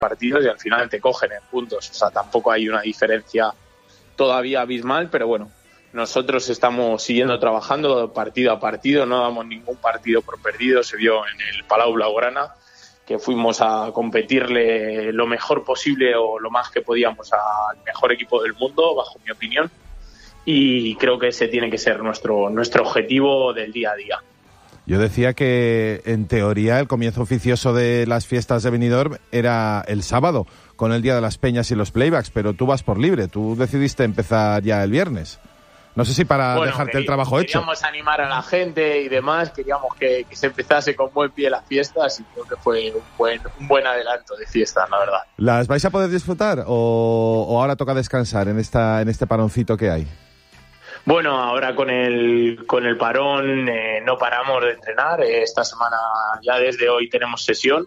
partidos y al final te cogen en puntos. O sea, tampoco hay una diferencia todavía abismal, pero bueno, nosotros estamos siguiendo trabajando partido a partido, no damos ningún partido por perdido. Se vio en el Palau Blaugrana que fuimos a competirle lo mejor posible o lo más que podíamos al mejor equipo del mundo, bajo mi opinión, y creo que ese tiene que ser nuestro objetivo del día a día. Yo decía que, en teoría, el comienzo oficioso de las fiestas de Benidorm era el sábado, con el Día de las Peñas y los playbacks, pero tú vas por libre, tú decidiste empezar ya el viernes. No sé si para dejarte el trabajo hecho. Queríamos animar a la gente y demás, queríamos que se empezase con buen pie las fiestas y creo que fue un buen adelanto de fiestas, la verdad. ¿Las vais a poder disfrutar o ahora toca descansar en este paroncito que hay? Bueno, ahora con el parón no paramos de entrenar. Esta semana, ya desde hoy, tenemos sesión.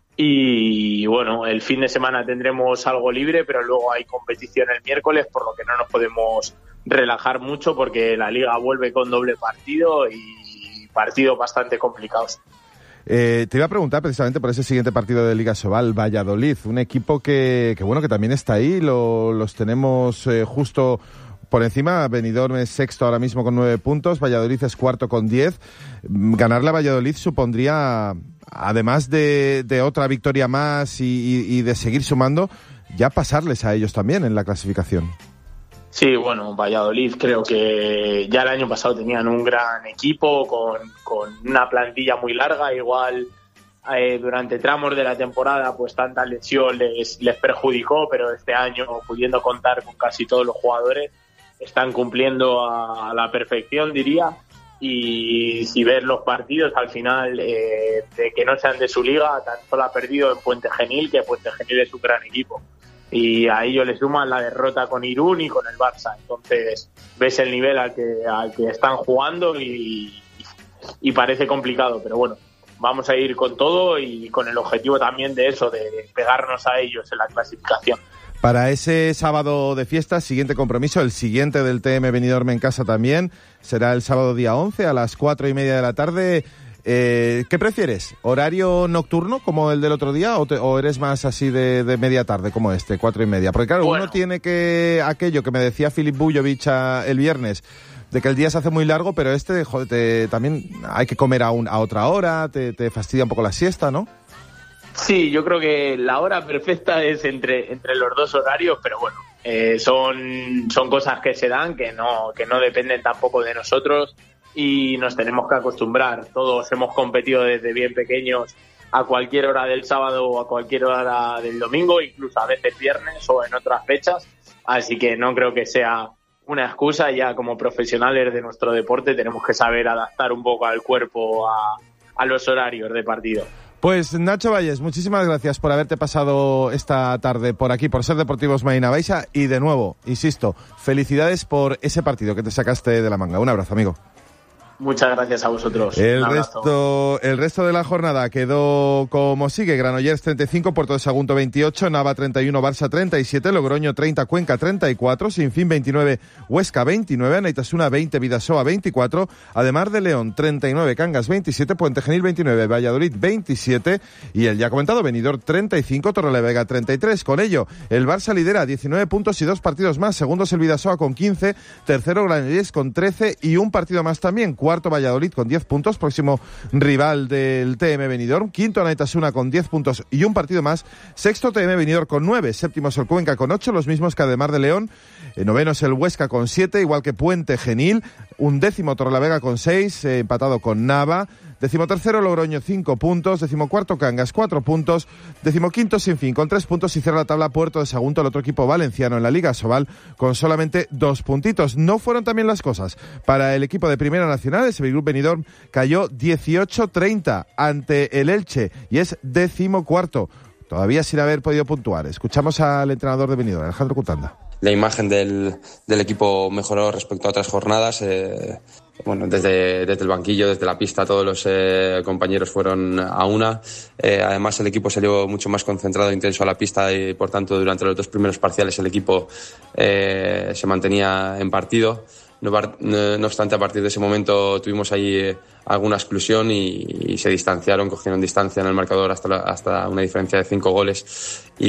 Y bueno, el fin de semana tendremos algo libre, pero luego hay competición el miércoles, por lo que no nos podemos relajar mucho porque la liga vuelve con doble partido y partidos bastante complicados. Te iba a preguntar precisamente por ese siguiente partido de Liga Sobal, Valladolid, un equipo que también está ahí, los tenemos justo por encima. Benidorm es sexto ahora mismo con 9 puntos, Valladolid es cuarto con 10. Ganarle a Valladolid supondría, además de otra victoria más y de seguir sumando, ya pasarles a ellos también en la clasificación. Sí, bueno, Valladolid creo que ya el año pasado tenían un gran equipo con una plantilla muy larga, igual durante tramos de la temporada pues tanta lesión les perjudicó, pero este año, pudiendo contar con casi todos los jugadores, están cumpliendo a la perfección, diría. Y si ves los partidos, al final, de que no sean de su liga, tan solo ha perdido en Puente Genil, que Puente Genil es un gran equipo. Y a ello le suman la derrota con Irún y con el Barça. Entonces ves el nivel al que están jugando y parece complicado, pero bueno, vamos a ir con todo y con el objetivo también de eso, de pegarnos a ellos en la clasificación. Para ese sábado de fiestas, siguiente compromiso, el siguiente del TM Benidorm en casa también, será el sábado día 11 a las 4:30 de la tarde. ¿Qué prefieres? ¿Horario nocturno como el del otro día o eres más así de media tarde como 4:30? Porque claro, bueno, uno tiene que aquello que me decía Filip Bujovic el viernes, de que el día se hace muy largo, pero también hay que comer a otra hora, te fastidia un poco la siesta, ¿no? Sí, yo creo que la hora perfecta es entre los dos horarios, pero bueno, son cosas que se dan, que no dependen tampoco de nosotros y nos tenemos que acostumbrar. Todos hemos competido desde bien pequeños a cualquier hora del sábado o a cualquier hora del domingo, incluso a veces viernes o en otras fechas, así que no creo que sea una excusa. Ya como profesionales de nuestro deporte tenemos que saber adaptar un poco al cuerpo a los horarios de partido. Pues Nacho Valles, muchísimas gracias por haberte pasado esta tarde por aquí, por Ser Deportivos Marina Baixa, y de nuevo, insisto, felicidades por ese partido que te sacaste de la manga. Un abrazo, amigo. Muchas gracias a vosotros. El resto de la jornada quedó como sigue: Granollers 35, Puerto de Sagunto 28, Nava 31, Barça 37, Logroño 30, Cuenca 34, Sinfín 29, Huesca 29, Anaitasuna 20, Bidasoa 24, Ademar de León 39, Cangas 27, Puente Genil 29, Valladolid 27 y el ya comentado Benidorm 35, Torrelavega 33. Con ello, el Barça lidera 19 puntos y 2 partidos más. Segundo es el Bidasoa con 15, tercero Granollers con 13 y un partido más también. Cuarto Valladolid con 10 puntos, próximo rival del TM Benidorm. Quinto Anaitasuna con 10 puntos y un partido más. Sexto TM Benidorm con 9, séptimo es el Cuenca con 8, los mismos que Ademar de León. Noveno es el Huesca con 7, igual que Puente Genil. Undécimo Torrelavega con 6, empatado con Nava. Decimotercero Logroño 5 puntos, decimocuarto Cangas 4 puntos, decimoquinto Sinfín con 3 puntos y cierra la tabla Puerto de Sagunto, el otro equipo valenciano en la Liga Sobal, con solamente 2 puntitos. No fueron también las cosas para el equipo de Primera Nacional. El Sevilla Club Benidorm cayó 18-30 ante el Elche y es decimocuarto, todavía sin haber podido puntuar. Escuchamos al entrenador de Benidorm, Alejandro Cutanda. La imagen del equipo mejoró respecto a otras jornadas. Bueno, desde el banquillo, desde la pista, todos los compañeros fueron a una. Además, el equipo salió mucho más concentrado e intenso a la pista y, por tanto, durante los 2 primeros parciales el equipo se mantenía en partido. No obstante, a partir de ese momento tuvimos ahí alguna exclusión y se distanciaron, cogieron distancia en el marcador hasta una diferencia de 5 goles.